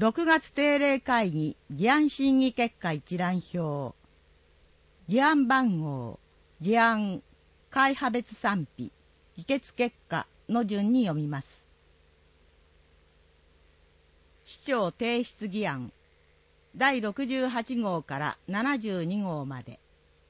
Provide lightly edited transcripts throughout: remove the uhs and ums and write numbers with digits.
6月定例会議議案審議結果一覧表。議案番号、議案、会派別賛否、議決結果の順に読みます。市長提出議案、第68号から72号まで。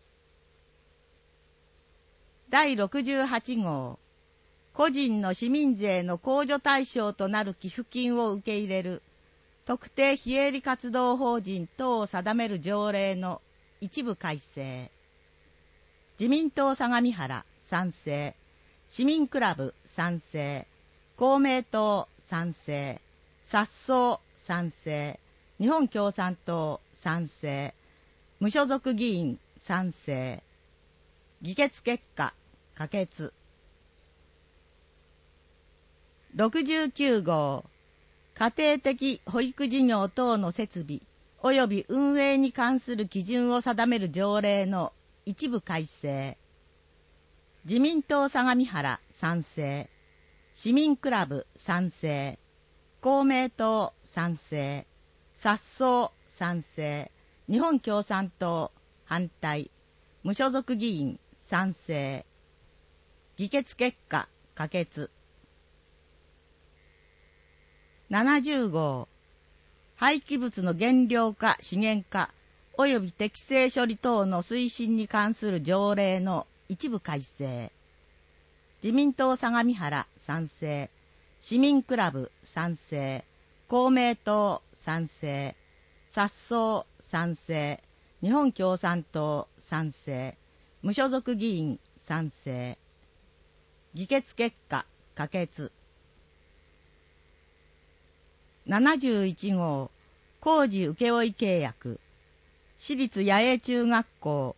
第68号、個人の市民税の控除対象となる寄付金を受け入れる特定非営利活動法人等を定める条例の一部改正。自民党相模原賛成、市民クラブ賛成、公明党賛成、殺走賛成、日本共産党賛成、無所属議員賛成。議決結果可決。69号、家庭的保育事業等の設備及び運営に関する基準を定める条例の一部改正。自民党相模原賛成、市民クラブ賛成、公明党賛成、殺走賛成、日本共産党反対、無所属議員賛成。議決結果可決。70号、廃棄物の減量化資源化及び適正処理等の推進に関する条例の一部改正。自民党相模原賛成、市民クラブ賛成、公明党賛成、殺走賛成、日本共産党賛成、無所属議員賛成。議決結果可決。71号、工事請負契約、私立野営中学校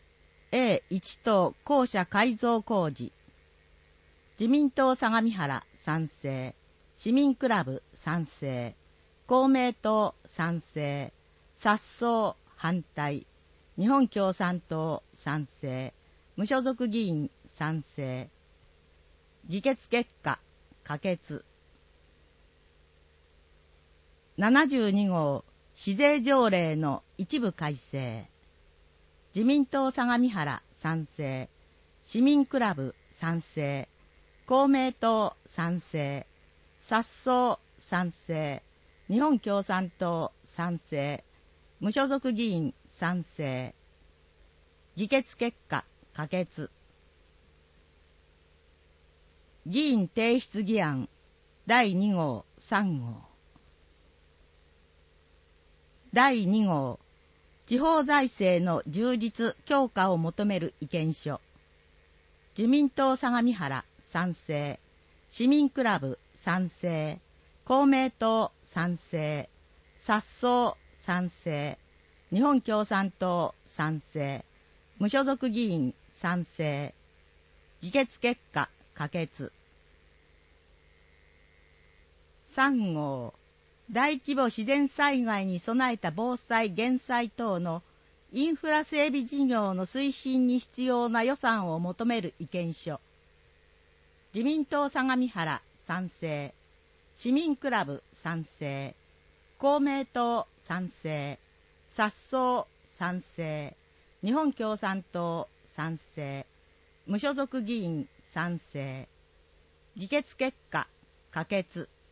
A1 等校舎改造工事。自民党相模原賛成、市民クラブ賛成、公明党賛成、殺走反対、日本共産党賛成、無所属議員賛成。議決結果可決。72号、市税条例の一部改正。自民党相模原賛成、市民クラブ賛成、公明党賛成、殺走賛成、日本共産党賛成、無所属議員賛成。議決結果可決。議員提出議案第2号3号。第2号、地方財政の充実強化を求める意見書。自民党相模原賛成、市民クラブ賛成、公明党賛成、殺走賛成、日本共産党賛成、無所属議員賛成。議決結果可決。3号、大規模自然災害に備えた防災減災等のインフラ整備事業の推進に必要な予算を求める意見書。自民党相模原賛成、市民クラブ賛成、公明党賛成、殺走賛成、日本共産党賛成、無所属議員賛成。議決結果可決。